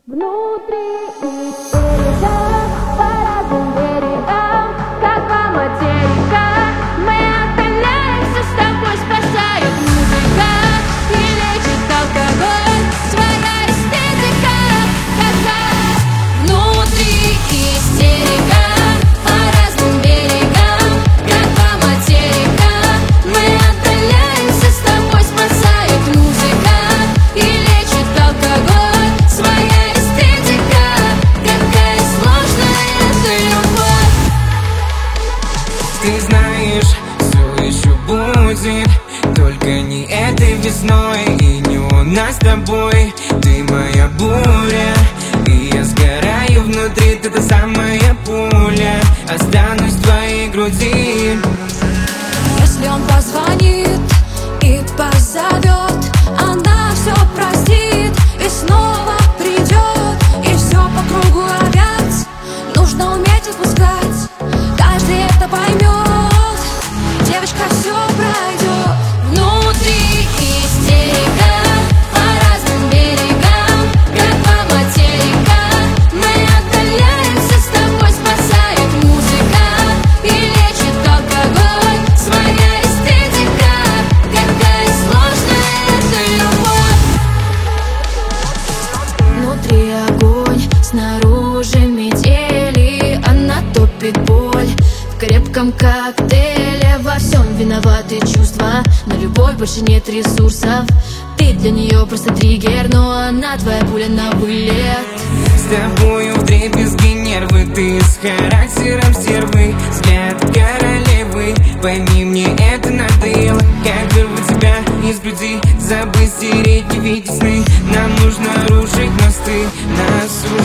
Внутри истерика по разным берегам, как по материкам. Мы отдаляемся с тобой, спасает музыка и лечит алкоголь. Своя эстетика, когда внутри истерика по разным берегам, как по материкам. Мы отдаляемся с тобой, спасает музыка и лечит алкоголь. Своя ты знаешь, все еще будет, только не этой весной и не у нас с тобой. Ты моя буря, и я сгораю внутри, ты та самая пуля. Останусь в твоей груди. Если он позвонит и позовет, она все простит и снова придет, и все по кругу опять. Нужно уметь отпускать, каждый это поймет. Девочка, все пройдет. Внутри истерика по разным берегам, как по материкам. Мы отдаляемся с тобой, спасает музыка и лечит алкоголь. Своя эстетика, какая сложная эта любовь. Внутри огонь, снаружи метели, она топит боль в крепком коктейле. Во всем виноваты чувства, на любовь больше нет ресурсов. Ты для нее просто триггер, но она твоя пуля на вылет. С тобою вдребезги нервы, ты с характером стервы, взгляд королевы. Пойми, мне это надоело, как вырвать тебя из груди, забыть, стереть, не видеть сны. Нам нужно рушить мосты, нас